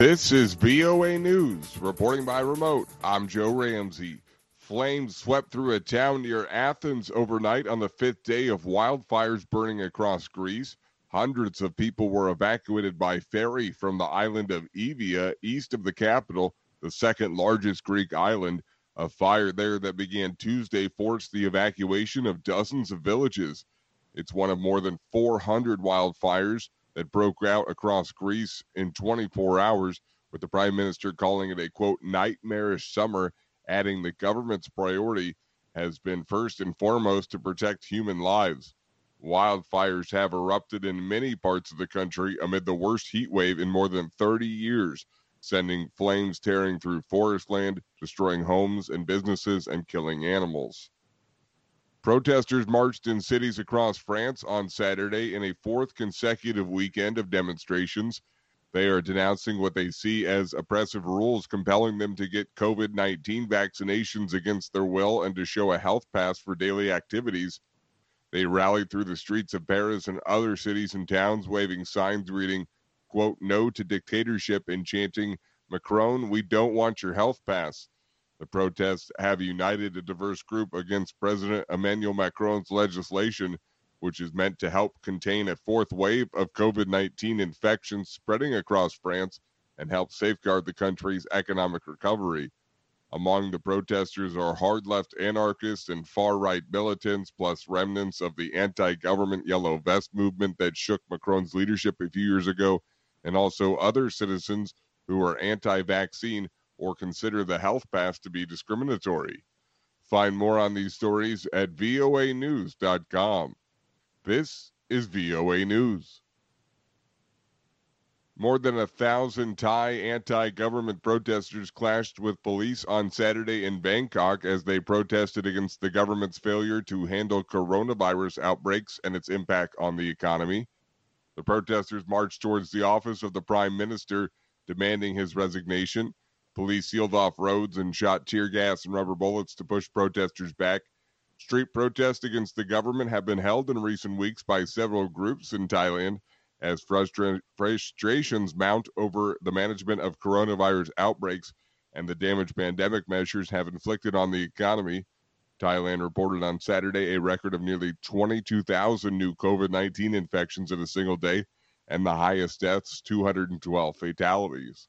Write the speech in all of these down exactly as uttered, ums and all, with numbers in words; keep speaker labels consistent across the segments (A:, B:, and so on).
A: This is V O A News, reporting by remote. I'm Joe Ramsey. Flames swept through a town near Athens overnight on the fifth day of wildfires burning across Greece. Hundreds of people were evacuated by ferry from the island of Evia, east of the capital, the second largest Greek island. A fire there that began Tuesday forced the evacuation of dozens of villages. It's one of more than four hundred wildfires that broke out across Greece in twenty-four hours, with the prime minister calling it a, quote, nightmarish summer, adding the government's priority has been first and foremost to protect human lives. Wildfires have erupted in many parts of the country amid the worst heat wave in more than thirty years, sending flames tearing through forest land, destroying homes and businesses, and killing animals. Protesters marched in cities across France on Saturday in a fourth consecutive weekend of demonstrations. They are denouncing what they see as oppressive rules compelling them to get covid nineteen vaccinations against their will and to show a health pass for daily activities. They rallied through the streets of Paris and other cities and towns, waving signs reading, quote, no to dictatorship, and chanting, Macron, we don't want your health pass. The protests have united a diverse group against President Emmanuel Macron's legislation, which is meant to help contain a fourth wave of covid nineteen infections spreading across France and help safeguard the country's economic recovery. Among the protesters are hard-left anarchists and far-right militants, plus remnants of the anti-government Yellow Vest movement that shook Macron's leadership a few years ago, and also other citizens who are anti-vaccine or consider the health pass to be discriminatory. Find more on these stories at V O A news dot com. This is V O A News. More than a thousand Thai anti-government protesters clashed with police on Saturday in Bangkok as they protested against the government's failure to handle coronavirus outbreaks and its impact on the economy. The protesters marched towards the office of the prime minister, demanding his resignation. Police sealed off roads and shot tear gas and rubber bullets to push protesters back. Street protests against the government have been held in recent weeks by several groups in Thailand as frustra- frustrations mount over the management of coronavirus outbreaks and the damage pandemic measures have inflicted on the economy. Thailand reported on Saturday a record of nearly twenty-two thousand new covid nineteen infections in a single day and the highest deaths, two hundred twelve fatalities.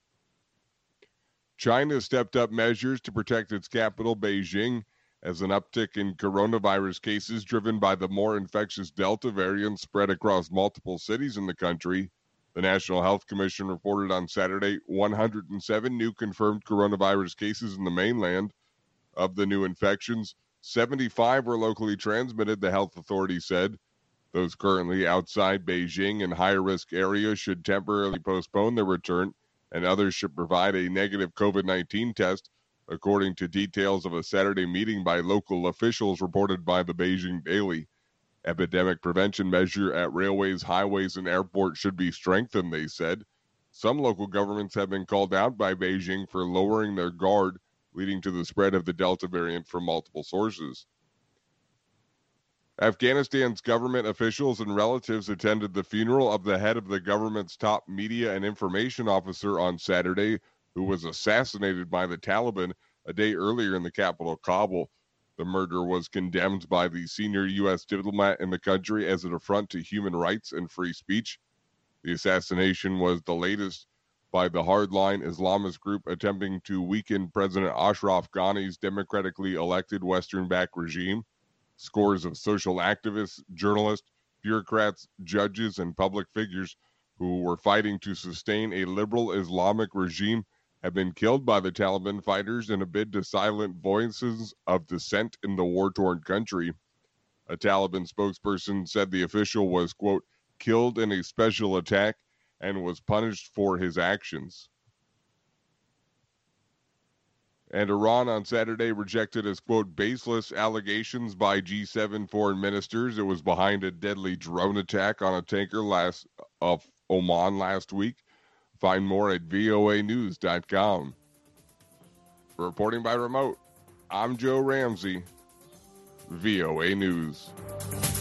A: China stepped up measures to protect its capital, Beijing, as an uptick in coronavirus cases driven by the more infectious Delta variant spread across multiple cities in the country. The National Health Commission reported on Saturday one hundred seven new confirmed coronavirus cases in the mainland. Of the new infections, seventy-five were locally transmitted, the health authority said. Those currently outside Beijing and higher-risk areas should temporarily postpone their return, and others should provide a negative covid nineteen test, according to details of a Saturday meeting by local officials reported by the Beijing Daily. Epidemic prevention measure at railways, highways, and airports should be strengthened, they said. Some local governments have been called out by Beijing for lowering their guard, leading to the spread of the Delta variant from multiple sources. Afghanistan's government officials and relatives attended the funeral of the head of the government's top media and information officer on Saturday, who was assassinated by the Taliban a day earlier in the capital, Kabul. The murder was condemned by the senior U S diplomat in the country as an affront to human rights and free speech. The assassination was the latest by the hardline Islamist group attempting to weaken President Ashraf Ghani's democratically elected Western-backed regime. Scores of social activists, journalists, bureaucrats, judges, and public figures who were fighting to sustain a liberal Islamic regime have been killed by the Taliban fighters in a bid to silence voices of dissent in the war-torn country. A Taliban spokesperson said the official was, quote, killed in a special attack and was punished for his actions. And Iran on Saturday rejected as, quote, baseless allegations by G seven foreign ministers. It was behind a deadly drone attack on a tanker last of Oman last week. Find more at V O A news dot com. Reporting by remote, I'm Joe Ramsey, V O A News.